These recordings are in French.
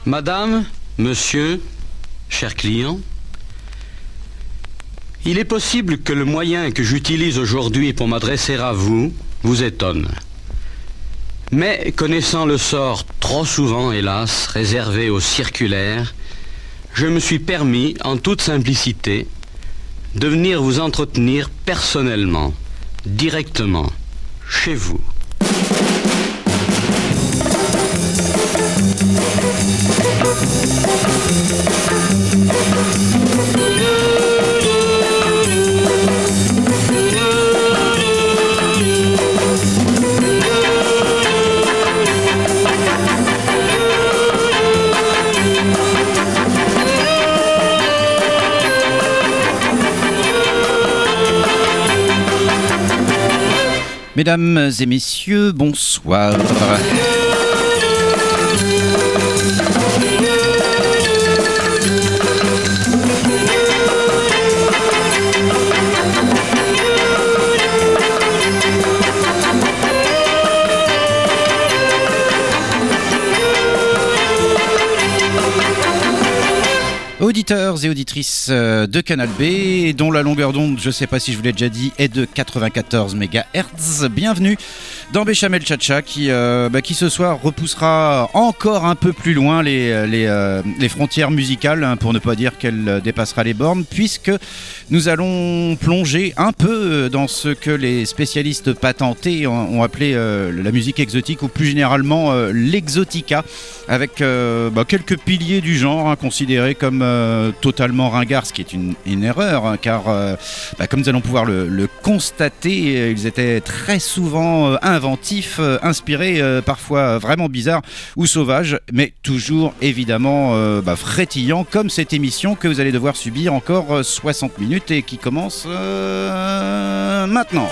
Madame, monsieur, chers clients, il est possible que le moyen que j'utilise aujourd'hui pour m'adresser à vous vous étonne. Mais connaissant le sort trop souvent, hélas, réservé aux circulaires, je me suis permis, en toute simplicité, de venir vous entretenir personnellement, directement, chez vous. Mesdames et messieurs, bonsoir. Auditeurs et auditrices de Canal B, dont la longueur d'onde, je ne sais pas si je vous l'ai déjà dit, est de 94 MHz. Bienvenue dans Béchamel Tcha-Tcha qui ce soir repoussera encore un peu plus loin les frontières musicales, hein, pour ne pas dire qu'elle dépassera les bornes, puisque nous allons plonger un peu dans ce que les spécialistes patentés ont appelé la musique exotique, ou plus généralement l'exotica, avec quelques piliers du genre, hein, considérés comme totalement ringards, ce qui est une erreur, hein, car comme nous allons pouvoir le constater, ils étaient très souvent inventifs, inspirés, parfois vraiment bizarres ou sauvages, mais toujours évidemment frétillants, comme cette émission que vous allez devoir subir encore 60 minutes et qui commence maintenant.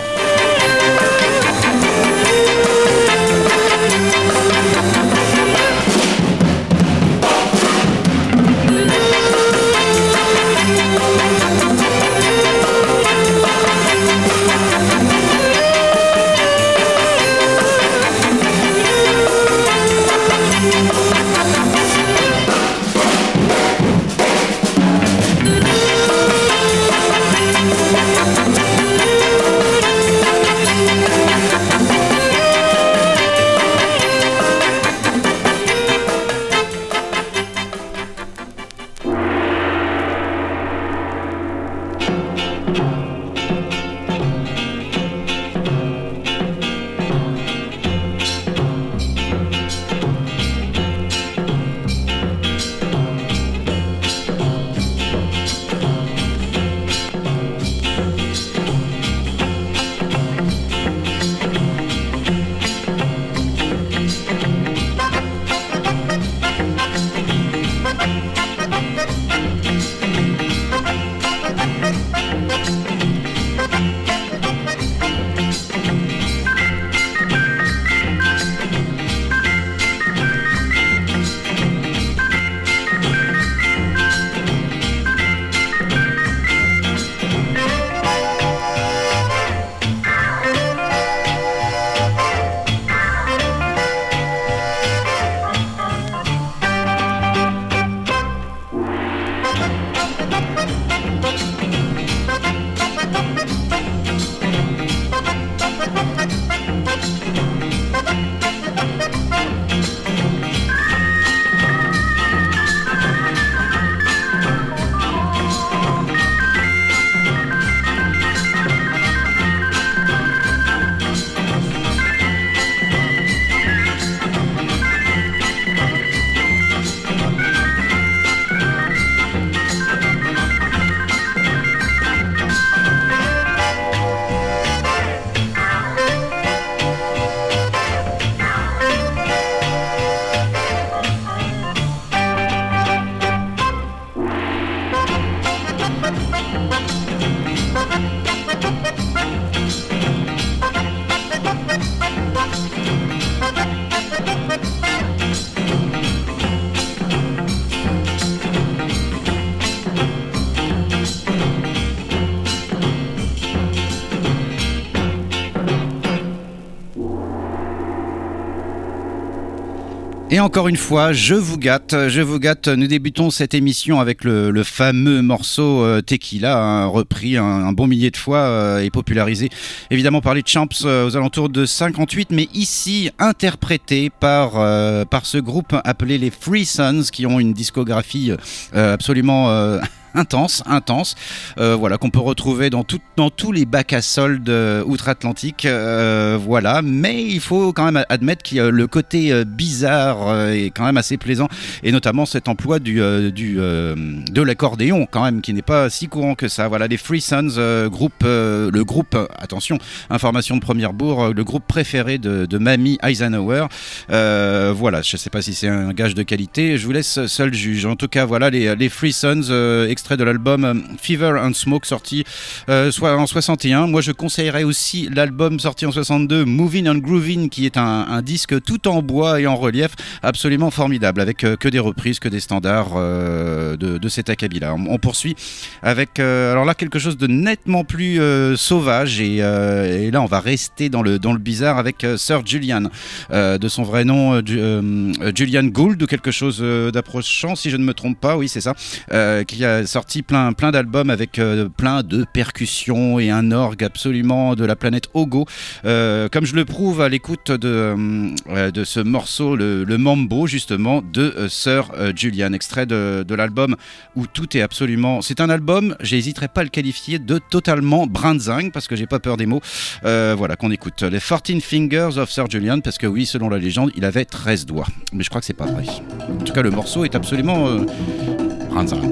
Et encore une fois, je vous gâte. Nous débutons cette émission avec le fameux morceau Tequila, hein, repris un bon millier de fois et popularisé évidemment par les Champs aux alentours de 58, mais ici interprété par ce groupe appelé les Free Sons, qui ont une discographie absolument intense, voilà, qu'on peut retrouver dans tous les bacs à soldes outre-Atlantique, voilà, mais il faut quand même admettre que le côté bizarre est quand même assez plaisant, et notamment cet emploi de l'accordéon quand même, qui n'est pas si courant que ça. Voilà, les Free Sons, le groupe, attention, information de première bourre, le groupe préféré de Mamie Eisenhower, voilà, je sais pas si c'est un gage de qualité, je vous laisse seul juge. En tout cas, voilà, les Free Sons, extrait de l'album Fever and Smoke, sorti en 61. Moi, je conseillerais aussi l'album sorti en 62, Moving and Grooving, qui est un disque tout en bois et en relief, absolument formidable, avec que des reprises, que des standards de cet acabit-là. On poursuit avec alors là quelque chose de nettement plus sauvage, et là on va rester dans le bizarre avec Sir Julian, de son vrai nom Julian Gould ou quelque chose d'approchant, si je ne me trompe pas, oui c'est ça, qui a sorti plein d'albums avec plein de percussions et un orgue absolument de la planète Ogo, comme je le prouve à l'écoute de ce morceau, le Mambo justement de Sir Julian, extrait de l'album où tout est absolument... C'est un album, j'hésiterai pas à le qualifier de totalement brinzingue, parce que j'ai pas peur des mots, voilà, qu'on écoute les 14 Fingers of Sir Julian, parce que oui, selon la légende, il avait 13 doigts, mais je crois que c'est pas vrai. En tout cas, le morceau est absolument brinzingue.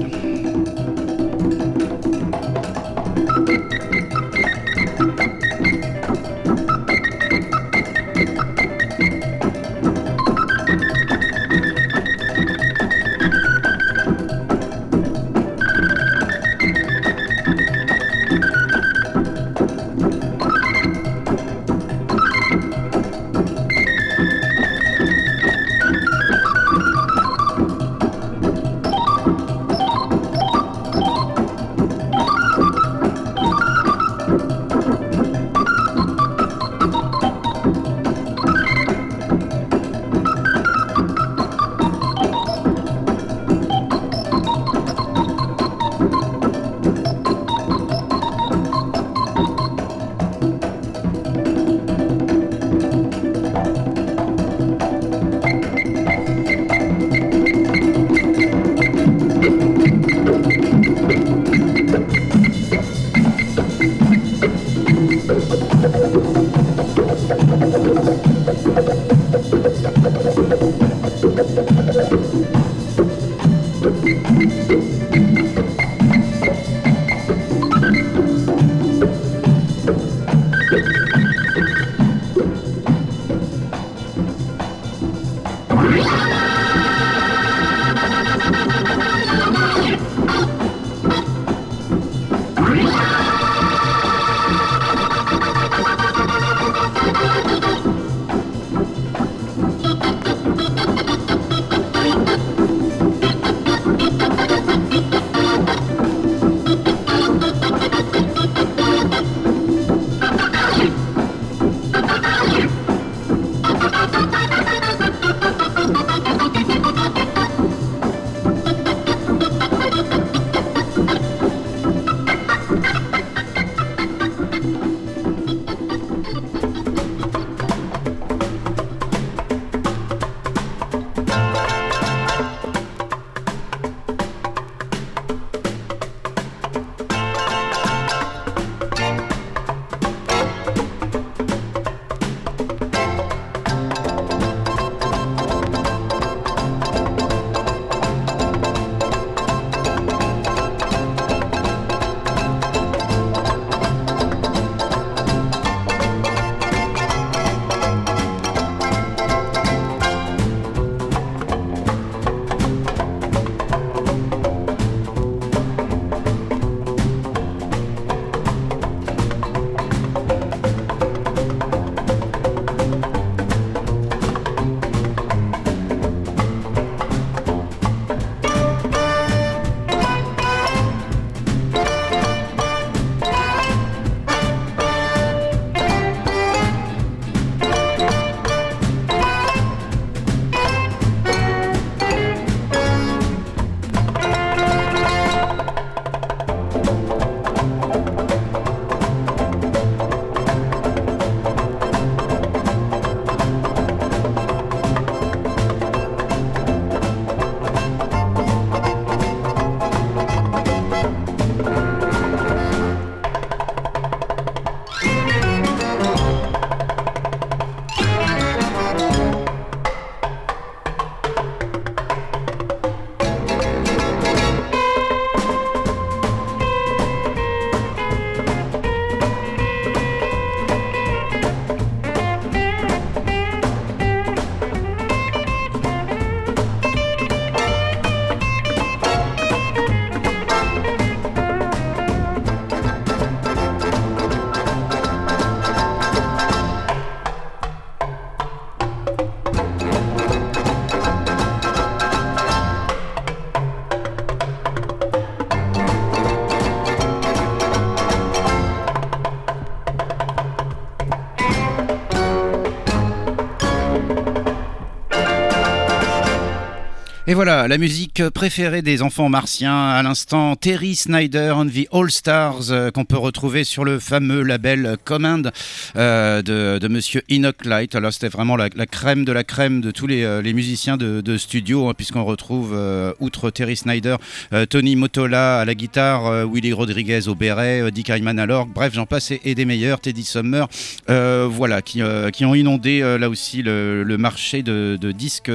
Et voilà, la musique préférée des enfants martiens, à l'instant Terry Snyder and the All Stars, qu'on peut retrouver sur le fameux label Command de monsieur Enoch Light. Alors c'était vraiment la crème de la crème de tous les musiciens de studio, hein, puisqu'on retrouve, outre Terry Snyder, Tony Mottola à la guitare, Willie Rodriguez au béret, Dick Hyman à l'orgue, bref j'en passe et des meilleurs, Teddy Summer, voilà, qui ont inondé là aussi le marché de disques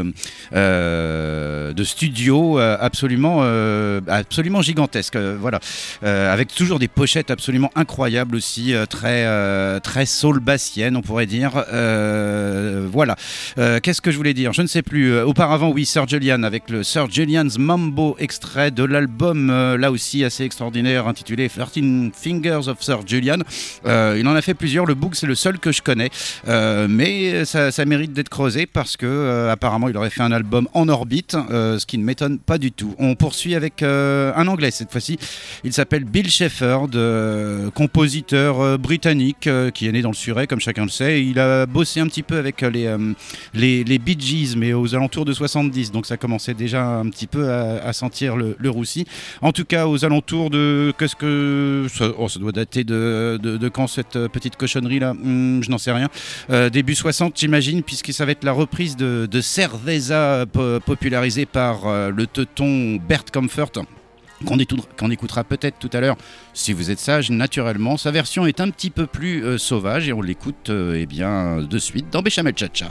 de studio absolument gigantesque, voilà, avec toujours des pochettes absolument incroyables aussi, très soul bassienne on pourrait dire, voilà. Qu'est-ce que je voulais dire, je ne sais plus. Auparavant, oui, Sir Julian avec le Sir Julian's Mambo, extrait de l'album là aussi assez extraordinaire intitulé 13 Fingers of Sir Julian. Il en a fait plusieurs, le book c'est le seul que je connais, mais ça mérite d'être creusé parce que apparemment il aurait fait un album en orbite, ce qui ne m'étonne pas du tout. On poursuit avec un anglais cette fois-ci. Il s'appelle Bill Shepherd, compositeur britannique qui est né dans le Surrey comme chacun le sait. Il a bossé un petit peu avec les Bee Gees, mais aux alentours de 70, donc ça commençait déjà un petit peu à sentir le roussi. En tout cas, aux alentours de ça doit dater de quand cette petite cochonnerie là, je n'en sais rien. Début 60 j'imagine, puisque ça va être la reprise de Cerveza popularisée par le teuton Bert Comfort, qu'on écoutera peut-être tout à l'heure si vous êtes sage naturellement. Sa version est un petit peu plus sauvage et on l'écoute eh bien de suite dans Béchamel Tcha-Tcha.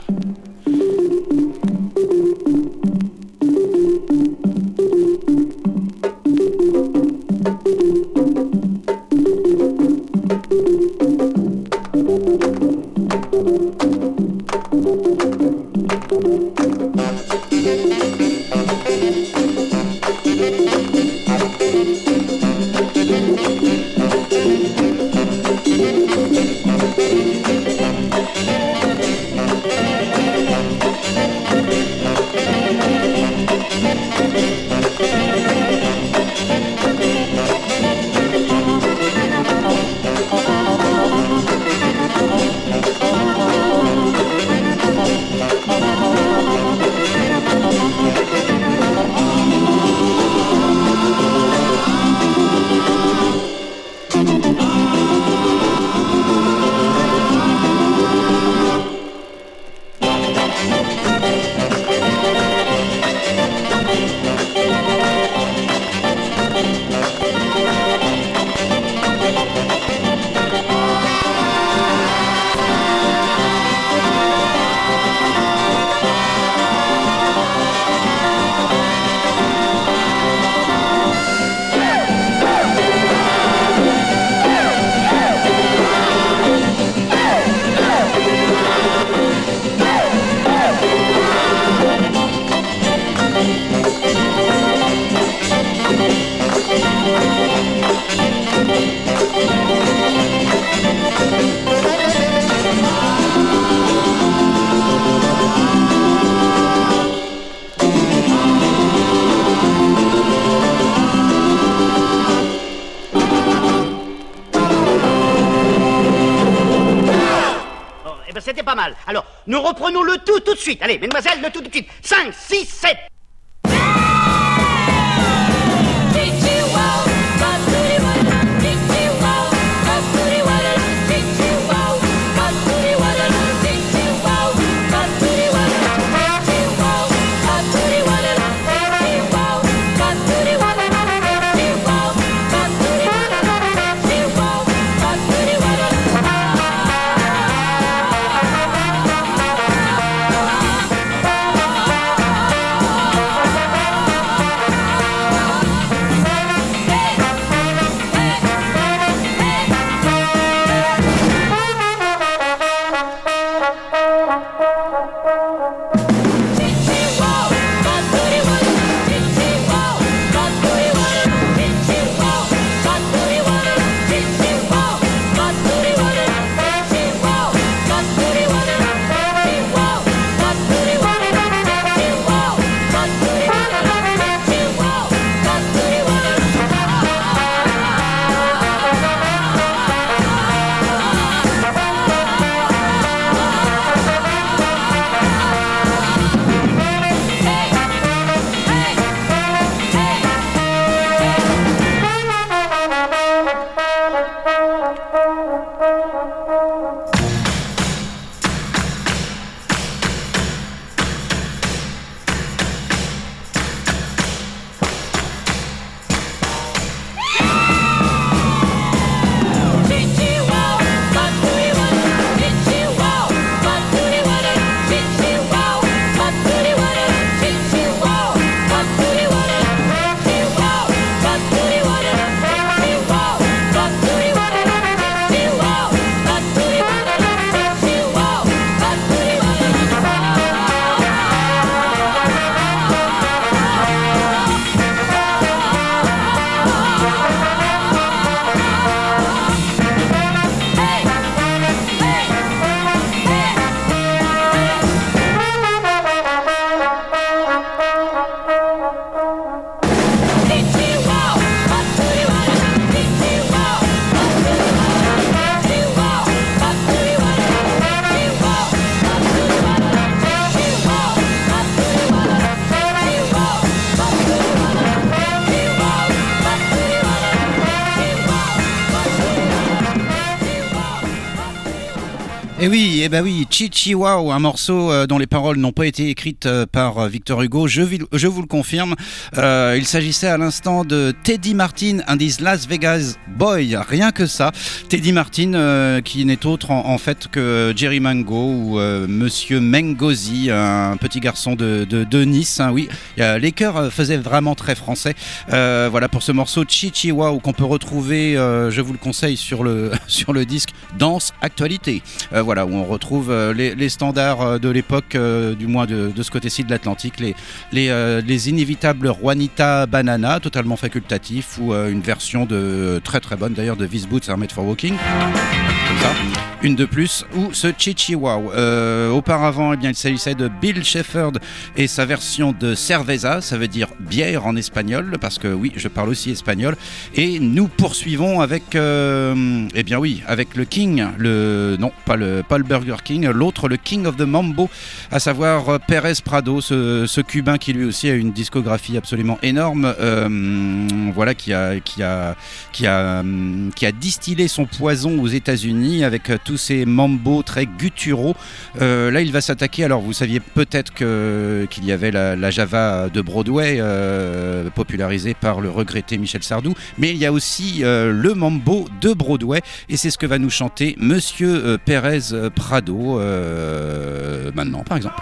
C'était pas mal. Alors, nous reprenons le tout de suite. Allez, mesdemoiselles, le tout de suite. 5, 6, 7. Et oui, Chichiwao, un morceau dont les paroles n'ont pas été écrites par Victor Hugo, je vous le confirme. Il s'agissait à l'instant de Teddy Martin and his Las Vegas Boy, rien que ça. Teddy Martin qui n'est autre en fait que Jerry Mango ou Monsieur Mengozi, un petit garçon de Nice. Hein, oui, les chœurs faisaient vraiment très français. Voilà pour ce morceau Chichiwao qu'on peut retrouver, je vous le conseille sur le disque Danse Actualité. Voilà, où on retrouve les standards de l'époque, du moins de ce côté-ci de l'Atlantique, les inévitables Juanita Banana, totalement facultatif, ou une version de très très bonne d'ailleurs de These Boots Are Made for Walking, comme ça, une de plus, ou ce Chichiwao. Auparavant, eh bien, il s'agissait de Bill Shepherd et sa version de cerveza, ça veut dire bière en espagnol, parce que oui, je parle aussi espagnol, et nous poursuivons avec, avec le King, pas le Burger King, l'autre, le King of the Mambo, à savoir Pérez Prado, ce Cubain qui lui aussi a une discographie absolument énorme, voilà, qui a distillé son poison aux États-Unis avec tous ces mambos très gutturaux. Là, il va s'attaquer. Alors, vous saviez peut-être qu'il y avait la Java de Broadway, popularisée par le regretté Michel Sardou, mais il y a aussi le mambo de Broadway, et c'est ce que va nous chanter Monsieur Pérez Prado maintenant, par exemple.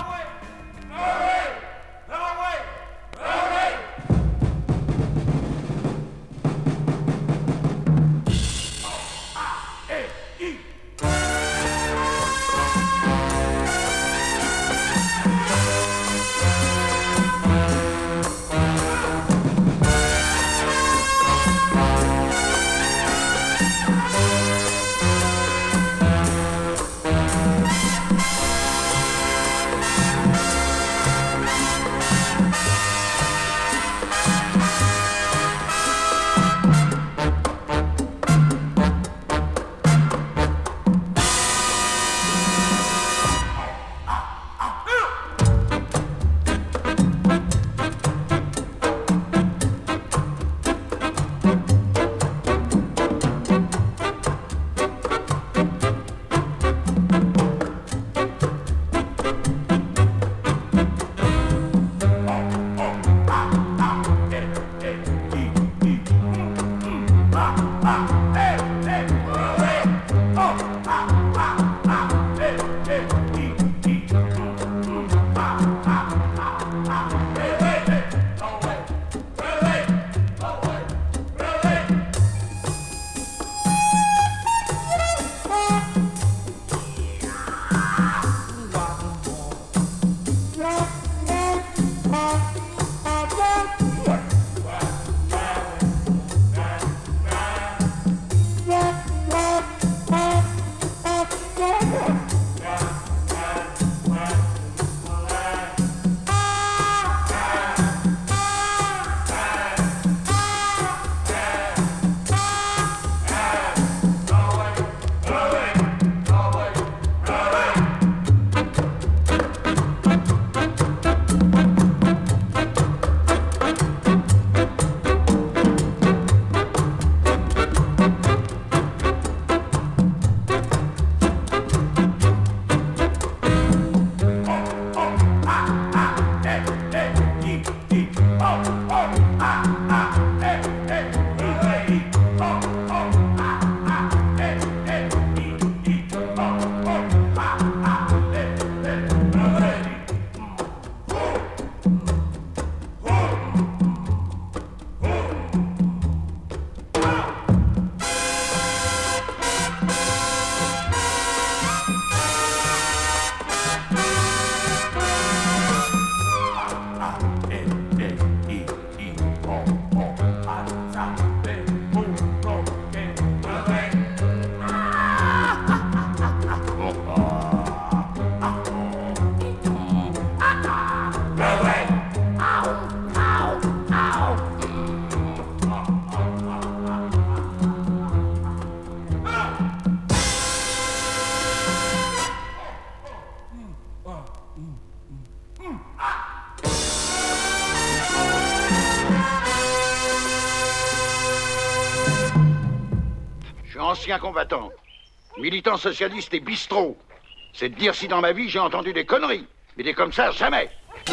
Ancien combattant, militant socialiste et bistrot. C'est de dire si dans ma vie j'ai entendu des conneries. Mais des comme ça, jamais.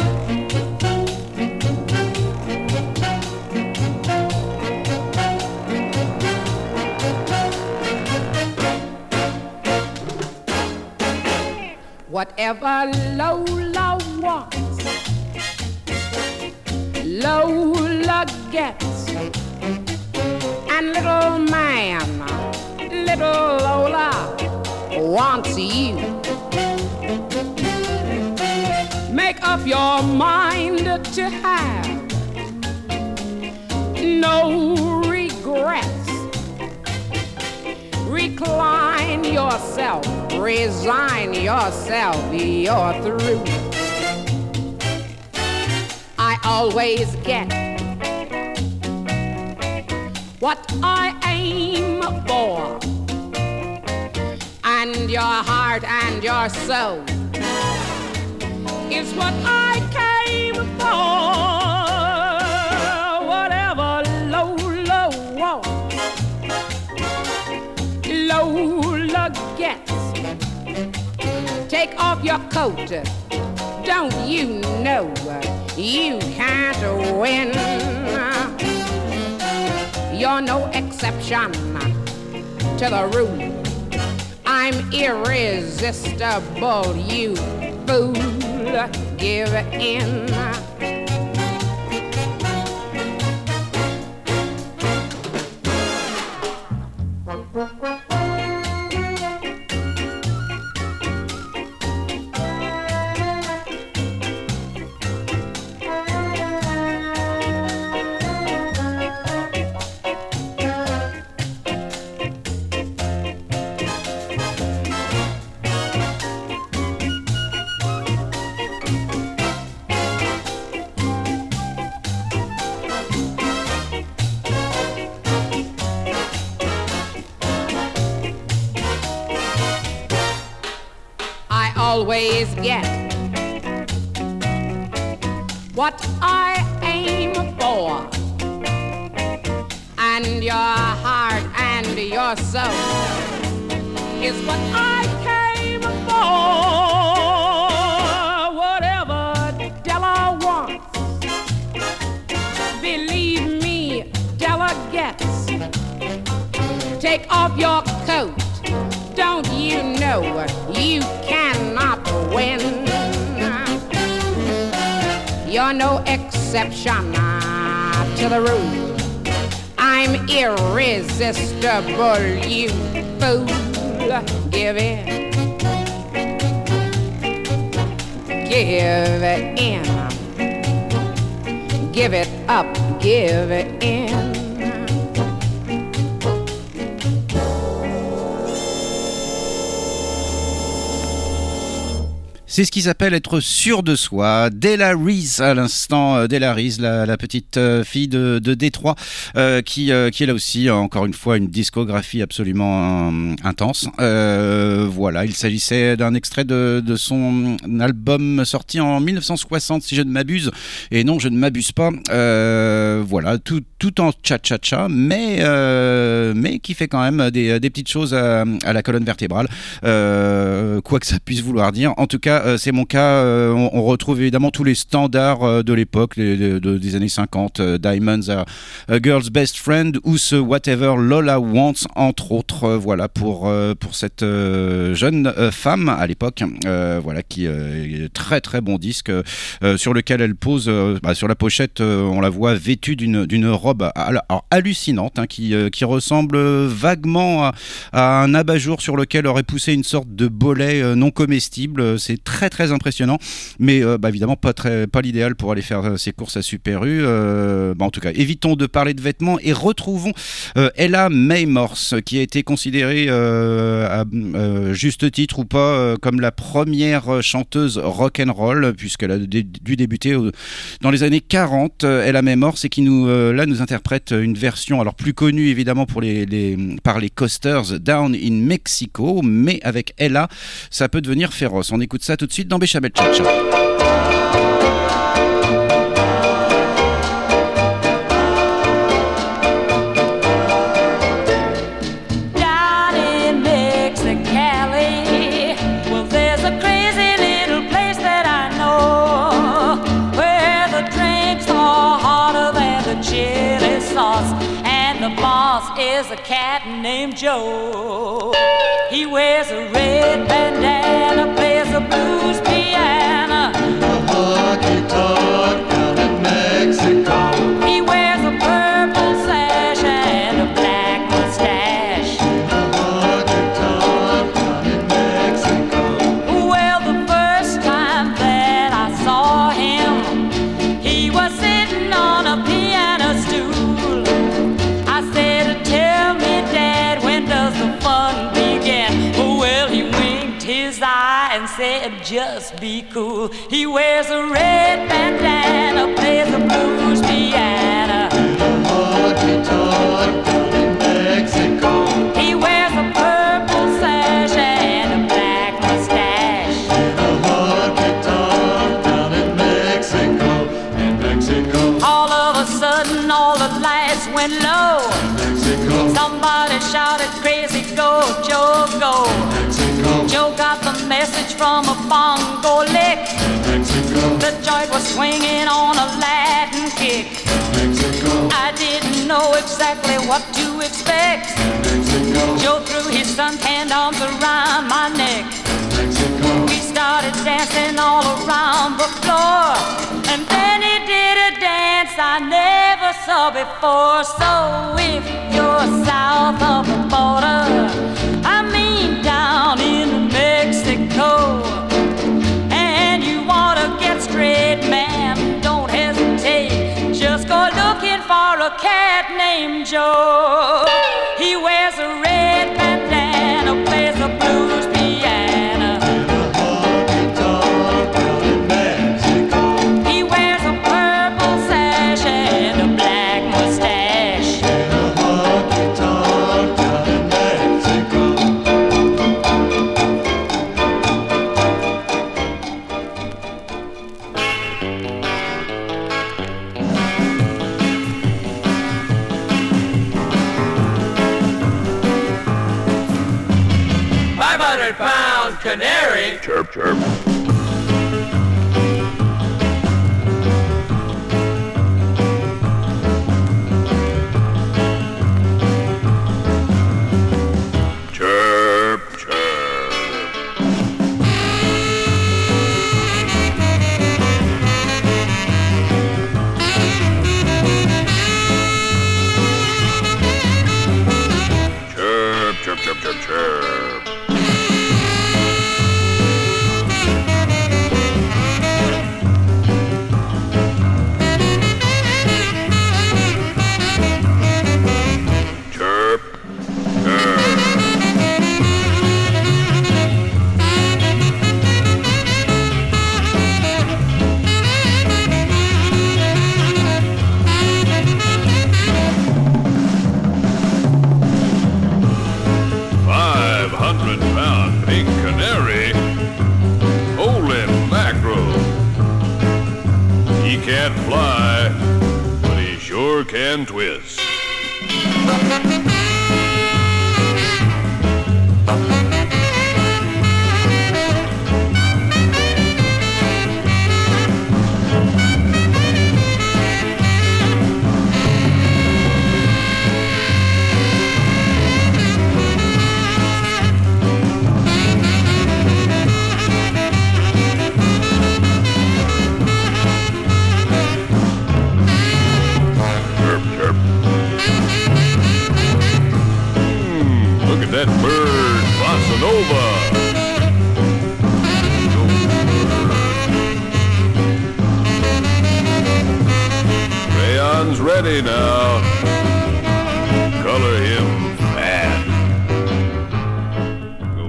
Whatever Lola wants, Lola gets. And little man, little Lola wants you. Make up your mind to have no regrets. Recline yourself, resign yourself, you're through. I always get what I aim for, and your heart and your soul is what I came for. Whatever Lola wants, Lola gets. Take off your coat, don't you know you can't win? You're no exception to the rule. I'm irresistible, you fool. Give in. Always get what I aim for, and your heart and your soul is what I came for. Whatever Della wants, believe me, Della gets. Take off your coat, don't you know you cannot win? You're no exception to the rule. I'm irresistible, you fool. Give in. Give it in. Give it up, give it in. C'est ce qu'ils appellent être sûr de soi. Della Reese à l'instant, Della Reese, la petite fille de Détroit, qui est là aussi, encore une fois, une discographie absolument intense. Voilà, il s'agissait d'un extrait de son album sorti en 1960, si je ne m'abuse. Et non, je ne m'abuse pas. Voilà, tout en cha-cha-cha, mais qui fait quand même des petites choses à la colonne vertébrale, quoi que ça puisse vouloir dire. En tout cas, c'est mon cas. On retrouve évidemment tous les standards de l'époque, des années 50, Diamonds, a Girl's Best Friend ou ce Whatever Lola Wants, entre autres. Voilà pour cette jeune femme à l'époque, voilà, qui est très très bon disque, sur lequel elle pose, sur la pochette, on la voit vêtue d'une robe alors hallucinante, hein, qui ressemble vaguement à un abat-jour sur lequel aurait poussé une sorte de bolet non comestible. C'est très très impressionnant, mais évidemment pas l'idéal pour aller faire ses courses à Super U. En tout cas, évitons de parler de vêtements et retrouvons Ella Mae Morse, qui a été considérée à juste titre ou pas comme la première chanteuse rock'n'roll, puisqu'elle a dû débuter dans les années 40. Ella Mae Morse, et qui nous interprète une version alors plus connue évidemment par les Coasters, Down in Mexico, mais avec Ella ça peut devenir féroce. On écoute ça tout de suite dans Béchamel Tchatcha. Down in Mexicali, well there's chili sauce. And the boss is a cat named Joe. He wears a red bandana, plays a blues piano, a honky tonk down in Mexico. He wears a purple sash and a black mustache, a honky tonk down in Mexico. Well, the first time that I saw him, he was sitting on a piano stool. I said, tell me, Dad, when does the fun begin? Oh, well, he winked his eye and said, just be cool. He wears a red bandana, plays a blues piano, a honky tonk down in Mexico. he wears a purple sash and a black mustache, a honky tonk down in Mexico. All of a sudden, all the lights went low. Mexico. Somebody shouted, crazy, go, Joe, go. Mexico. Joe got the message from a bongo lick. Mexico. The joint was swinging on a Latin kick. Mexico. I didn't know exactly what to expect. Mexico. Joe threw his suntanned arms around my neck. Mexico. We started dancing all around the floor, and then he did a dance I never saw before. So if you're south of the border, I mean down in Mexico, and you wanna get straight, man, don't hesitate. Just go looking for a cat named Joe. He wears a red bandana, plays a blues piano, honky tonk down in Mexico. he wears a purple sash and a black mustache, a honky tonk down in Mexico. £500 canary. Chirp, chirp. Chirp, chirp. Chirp, chirp, chirp, chirp, chirp. Chirp, chirp. £500 pink canary. Holy mackerel. He can't fly, but he sure can twist. Chirp, chirp. Look at that bird, bossa nova. Crayon's ready now. Color him fat. Go,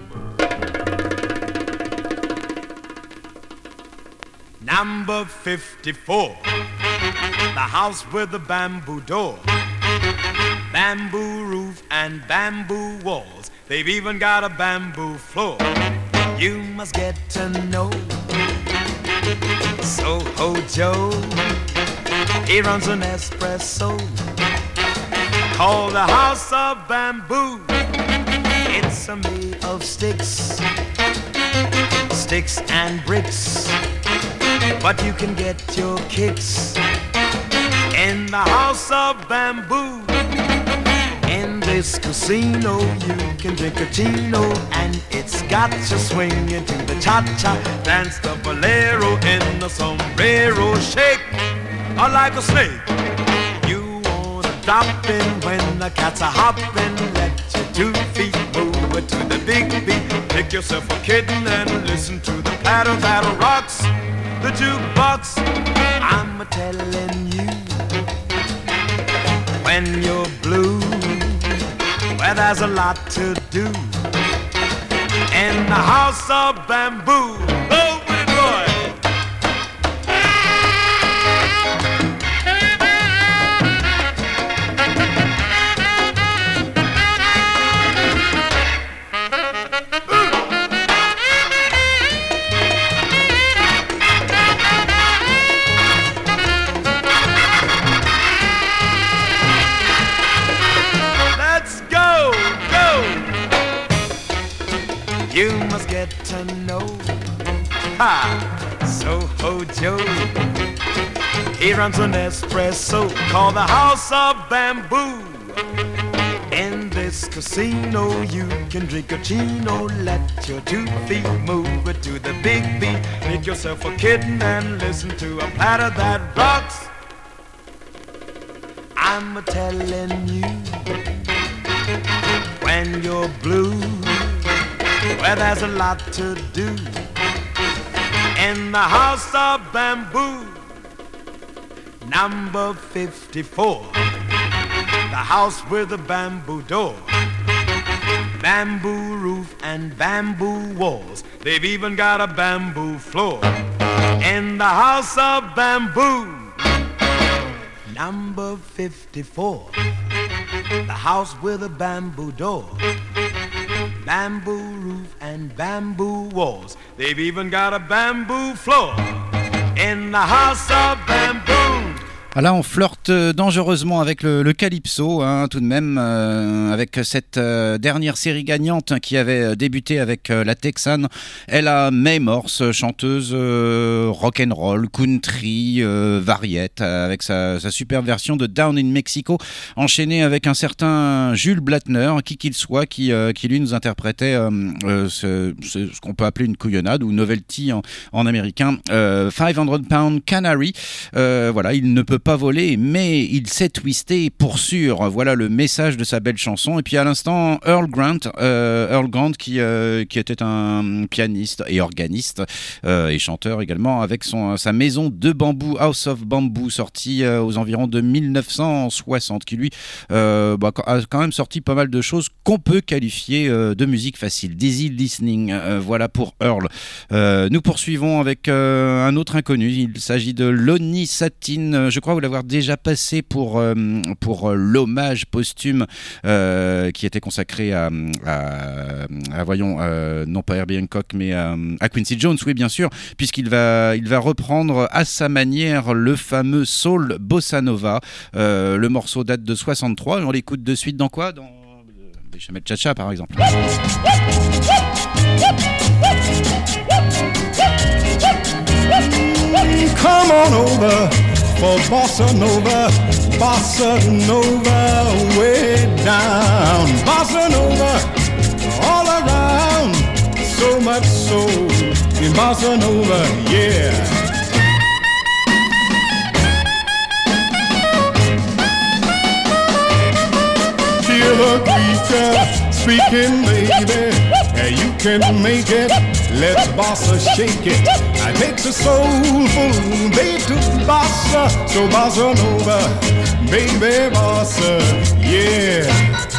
bird. Number 54. The house with the bamboo door, bamboo roof and bamboo walls. They've even got a bamboo floor. You must get to know Soho Joe. He runs an espresso called the House of Bamboo. It's made of sticks and bricks, but you can get your kicks in in the house of bamboo. In this casino you can drink a chino, and it's got you swinging to the cha-cha. Dance the bolero in the sombrero. Shake like a snake. You wanna drop in when the cats are hopping. Let your 2 feet move it to the big beat. Pick yourself a kitten and listen to the patter that rocks the jukebox. I'm telling you, when you're blue, well, there's a lot to do in the house of bamboo. Oh, with it, boy. You must get to know Soho Joe. He runs an espresso called the House of Bamboo. In this casino you can drink a chino. Let your 2 feet move it to the big beat. Make yourself a kitten and listen to a patter that rocks. I'm telling you, when you're blue, well, there's a lot to do in the house of bamboo. Number 54, the house with the bamboo door, bamboo roof and bamboo walls. They've even got a bamboo floor in the house of bamboo. Number 54, the house with a bamboo door, bamboo roof and bamboo walls. They've even got a bamboo floor in the house of bamboo. Ah là, on flirte dangereusement avec le calypso, hein, tout de même, avec cette dernière série gagnante qui avait débuté avec la Texane, Ella Mae Morse, chanteuse rock'n'roll, country, variette, avec sa superbe version de Down in Mexico, enchaînée avec un certain Jules Blatner, qui qu'il soit, qui lui nous interprétait ce qu'on peut appeler une couillonnade ou novelty en américain, 500 Pound Canary. Voilà, il ne peut pas voler, mais il sait twister pour sûr. Voilà le message de sa belle chanson. Et puis à l'instant, Earl Grant qui était un pianiste et organiste et chanteur également, avec sa maison de bambou, House of Bamboo, sortie aux environs de 1960, qui lui a quand même sorti pas mal de choses qu'on peut qualifier de musique facile, d'easy listening. Voilà pour Earl. Nous poursuivons avec un autre inconnu. Il s'agit de Lonnie Satin. Je crois vous l'avoir déjà passé pour l'hommage posthume qui était consacré à voyons, non pas Herbie Hancock, mais à Quincy Jones, oui bien sûr, puisqu'il va reprendre à sa manière le fameux soul bossa nova. Le morceau date de 63 et on l'écoute de suite dans quoi ? Dans Béchamel Cha-Cha par exemple. Come on over for bossa nova way down. Bossa nova all around, so much soul in bossa nova, yeah. Hear the creature speaking, baby, and you can make it. Let's bossa shake it. I takes a soulful babe to bossa, so bossa nova, baby bossa, yeah.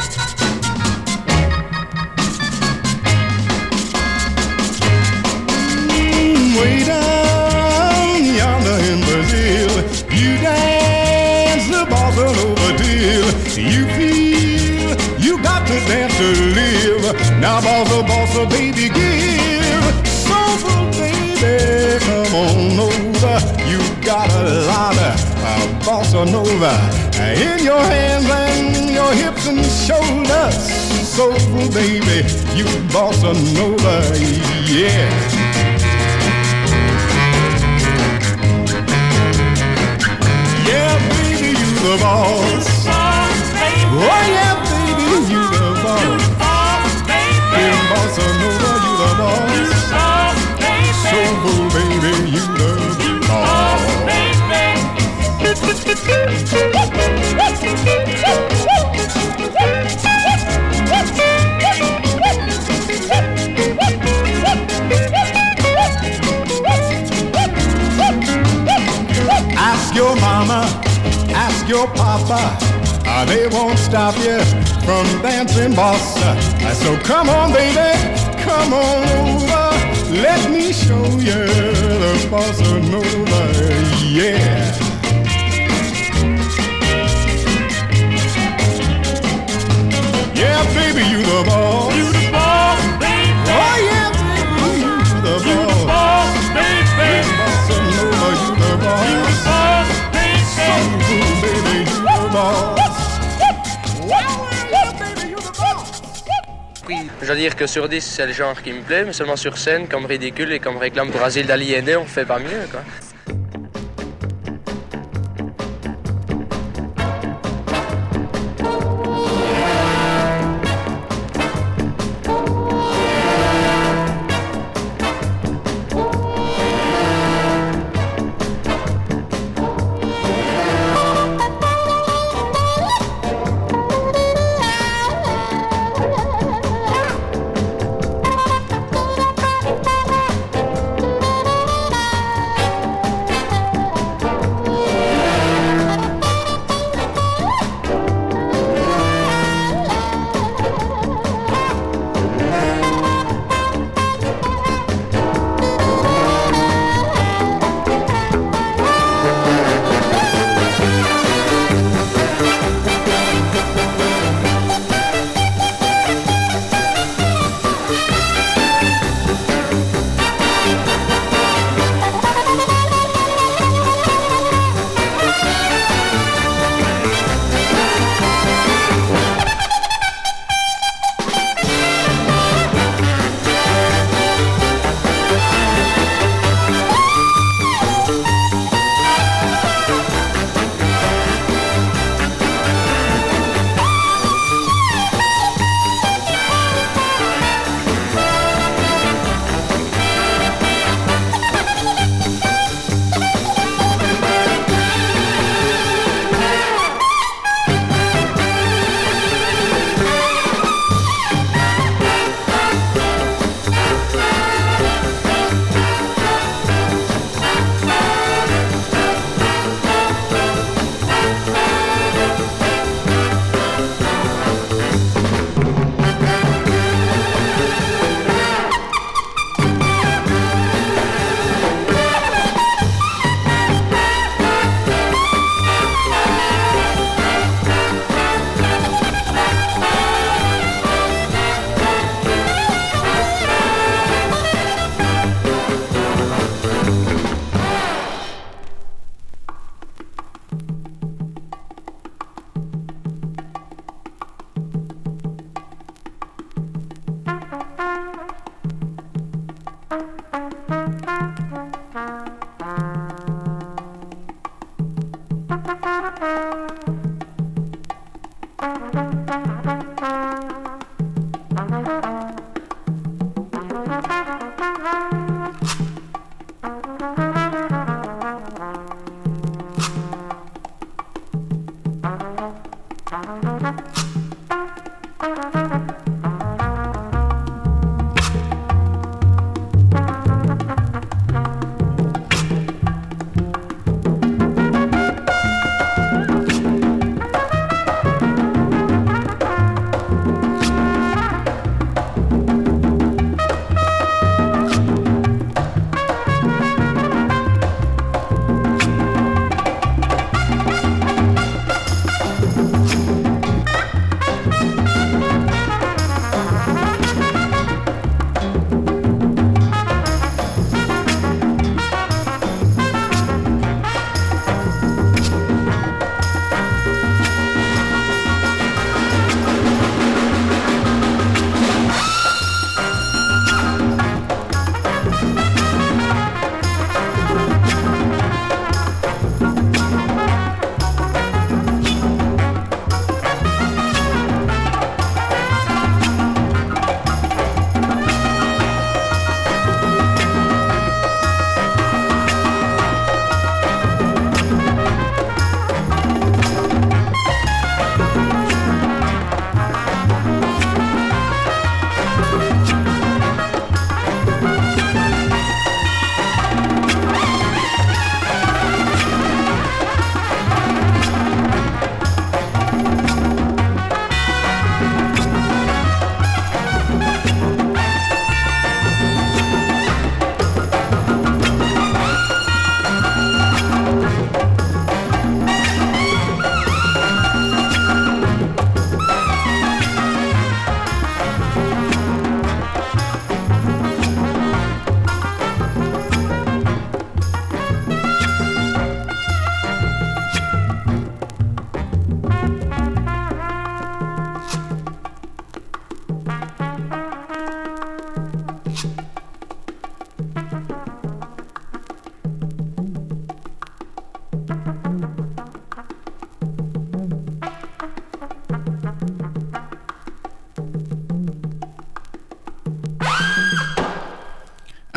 Way down yonder in Brazil, you dance the bossa nova deal. You feel you got to dance to live. Now bossa, bossa, baby, give. Soulful baby, come on over. You got a lot of bossa nova in your hands and your hips and shoulders. Soulful baby, you bossa nova, yeah. Yeah, baby, you the boss. Oh yeah, baby, you the boss. In bossa nova, you the boss. Soulful baby, you the boss. Ask your mama, ask your papa, they won't stop you from dancing bossa. So come on, baby, come on over. Let me show you the bossa nova, yeah. Yeah, baby, you the boss. You the boss, baby. Oh yeah, baby, you the boss. You the boss, baby. Bossa nova, you the boss. You the boss, baby. So cool, baby, you the boss. Oui, je dois dire que sur 10, c'est le genre qui me plaît, mais seulement sur scène, comme ridicule et comme réclame pour asile d'aliénés, on fait pas mieux, quoi.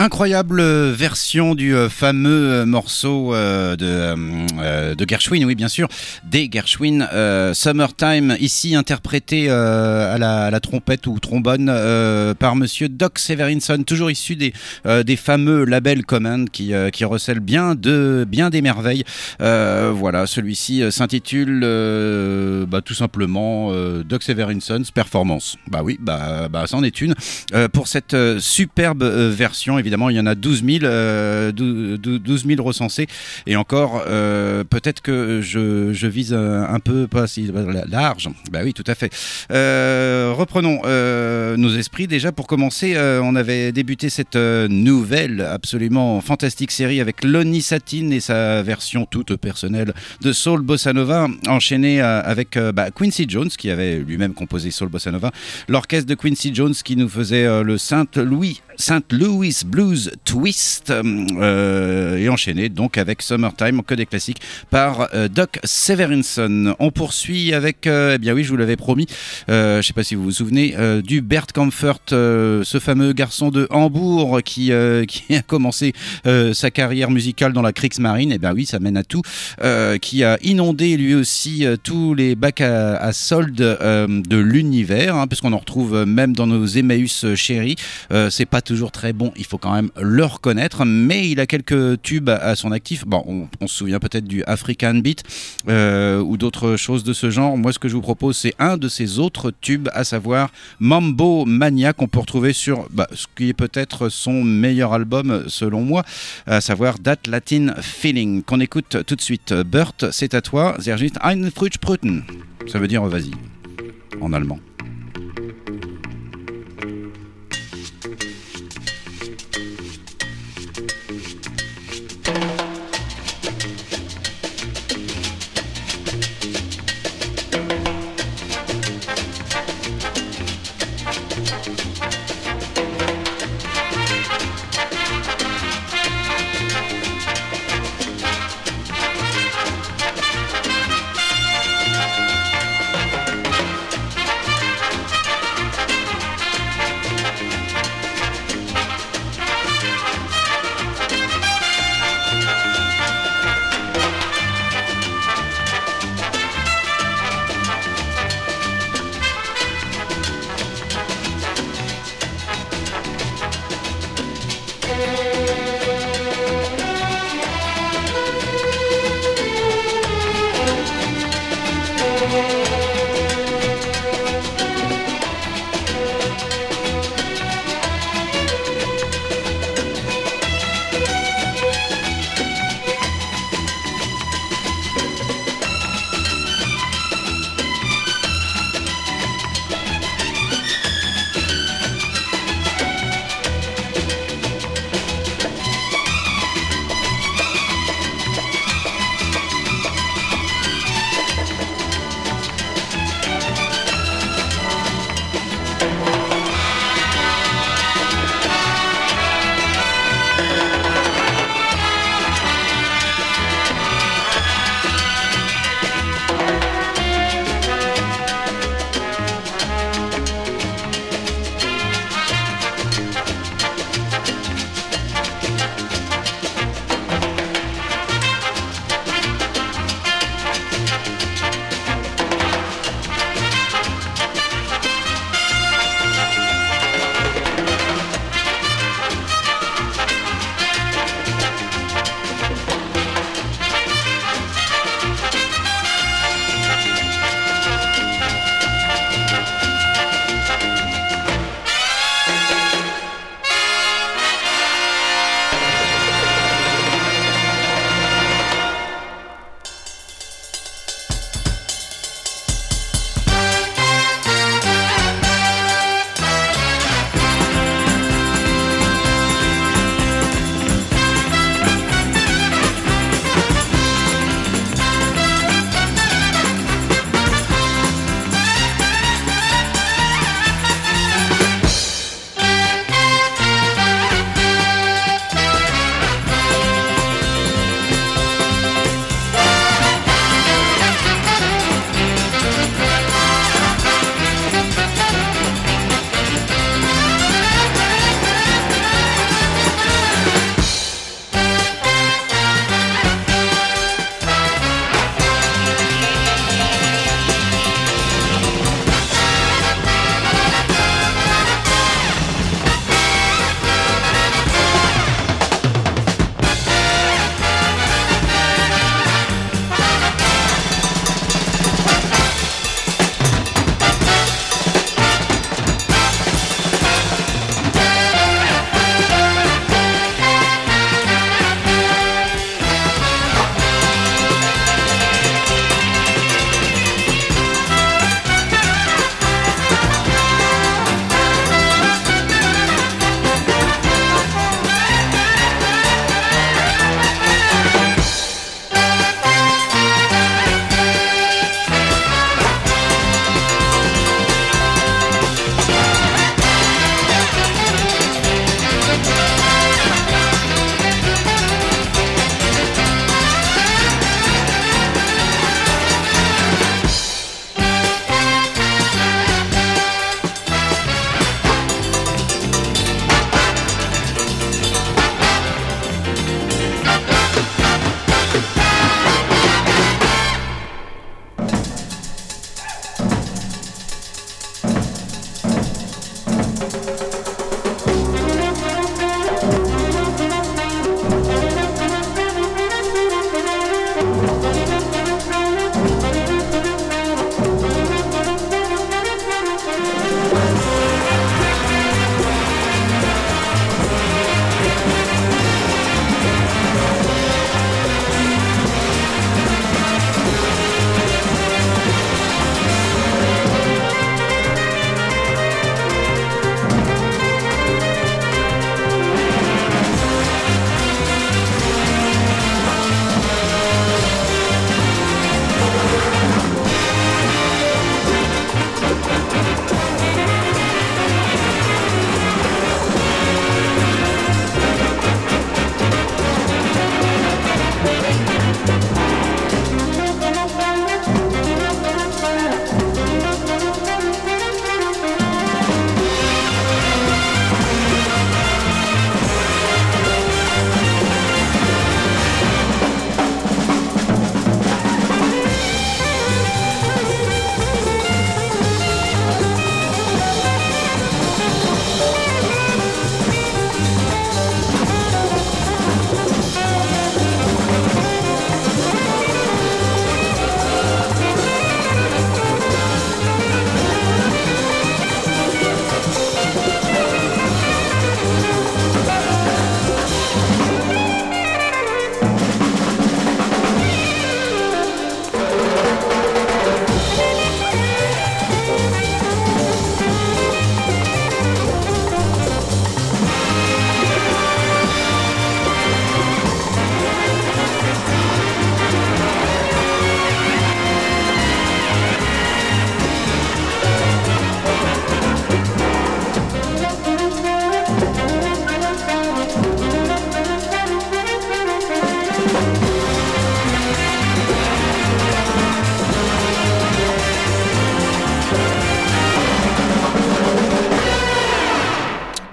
Incroyable version du fameux morceau de Gershwin, oui bien sûr, des Gershwin, Summertime, ici interprété à la trompette ou trombone par monsieur Doc Severinson, toujours issu des fameux labels Command qui recèlent bien des merveilles. Voilà, celui-ci s'intitule tout simplement Doc Severenson's Performance. Bah oui, ça en est une. Pour cette superbe version, évidemment, il y en a 12 000 recensés. Et encore, peut-être que je vise un peu pas si large. Bah oui, tout à fait. Reprenons nos esprits. Déjà, pour commencer, on avait débuté cette nouvelle, absolument fantastique série avec Lonnie Satin et sa version toute personnelle de Soul Bossa Nova, enchaînée avec Quincy Jones, qui avait lui-même composé Soul Bossa Nova, l'orchestre de Quincy Jones qui nous faisait le St. Louis Blues Twist, et enchaîné donc avec Summertime, que des classiques, par Doc Severinson. On poursuit avec, oui, je vous l'avais promis, je ne sais pas si vous vous souvenez, du Bert Kaempfert, ce fameux garçon de Hambourg qui a commencé sa carrière musicale dans la Kriegsmarine, oui, ça mène à tout, qui a inondé lui aussi tous les bacs à soldes de l'univers, puisqu'on en retrouve même dans nos Emmaüs chéris. C'est pas toujours très bon, il faut quand même le reconnaître, mais il a quelques tubes à son actif. Bon, on se souvient peut-être du African Beat ou d'autres choses de ce genre. Moi, ce que je vous propose, c'est un de ses autres tubes, à savoir Mambo Mania, qu'on peut retrouver sur ce qui est peut-être son meilleur album selon moi, à savoir That Latin Feeling, qu'on écoute tout de suite. Bert, c'est à toi. Zergit ein Frühsprüten. Ça veut dire vas-y en allemand.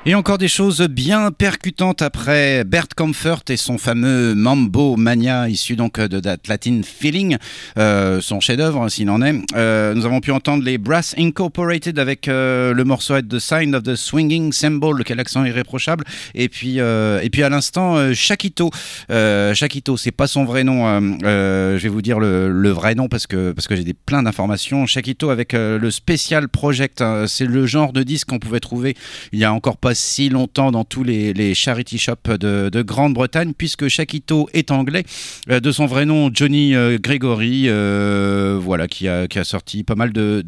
Et encore des choses bien percutantes après Bert Kaempfert et son fameux Mambo Mania, issu donc de That Latin Feeling, son chef-d'œuvre s'il en est. Nous avons pu entendre les Brass Incorporated avec le morceau The Sign of the Swinging Cymbal, quel accent irréprochable. Et puis à l'instant, Shaquito. Shaquito, c'est pas son vrai nom. Je vais vous dire le vrai nom parce que j'ai plein d'informations. Shaquito avec le Special Project, c'est le genre de disque qu'on pouvait trouver il y a encore pas si longtemps dans tous les charity shops de Grande-Bretagne, puisque Shaquito est anglais, de son vrai nom Johnny Gregory, voilà, qui a sorti pas mal de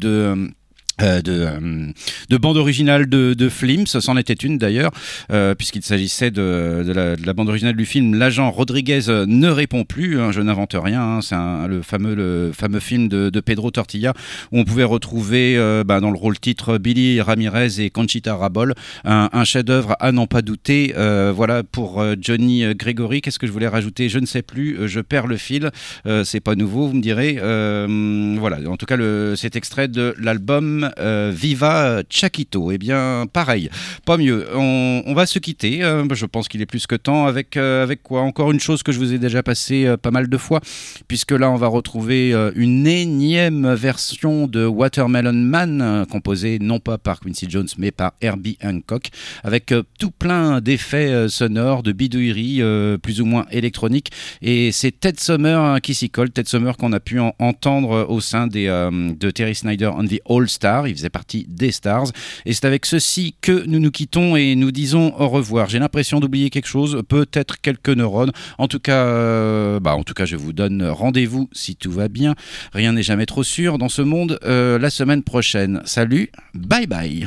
bande originale de Flims, c'en était une d'ailleurs, puisqu'il s'agissait de la bande originale du film L'agent Rodriguez ne répond plus, hein, je n'invente rien, hein, c'est le fameux film de Pedro Tortilla, où on pouvait retrouver dans le rôle titre Billy Ramirez et Conchita Rabol, un chef-d'œuvre à n'en pas douter. Voilà pour Johnny Gregory. Qu'est-ce que je voulais rajouter? Je ne sais plus, je perds le fil, c'est pas nouveau, vous me direz. Voilà, en tout cas cet extrait de l'album Viva Shaquito. Eh bien, pareil, pas mieux. On va se quitter. Je pense qu'il est plus que temps. Avec quoi? Encore une chose que je vous ai déjà passé pas mal de fois, puisque là, on va retrouver une énième version de Watermelon Man, composée non pas par Quincy Jones, mais par Herbie Hancock, avec tout plein d'effets sonores, de bidouilleries plus ou moins électroniques. Et c'est Ted Summer qui s'y colle. Ted Summer qu'on a pu entendre au sein de Terry Snyder and the All Stars. Il faisait partie des Stars. Et c'est avec ceci que nous nous quittons et nous disons au revoir. J'ai l'impression d'oublier quelque chose, peut-être quelques neurones. En tout cas, je vous donne rendez-vous si tout va bien. Rien n'est jamais trop sûr dans ce monde. La semaine prochaine. Salut, bye bye.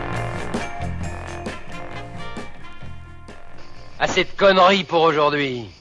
Assez de conneries pour aujourd'hui.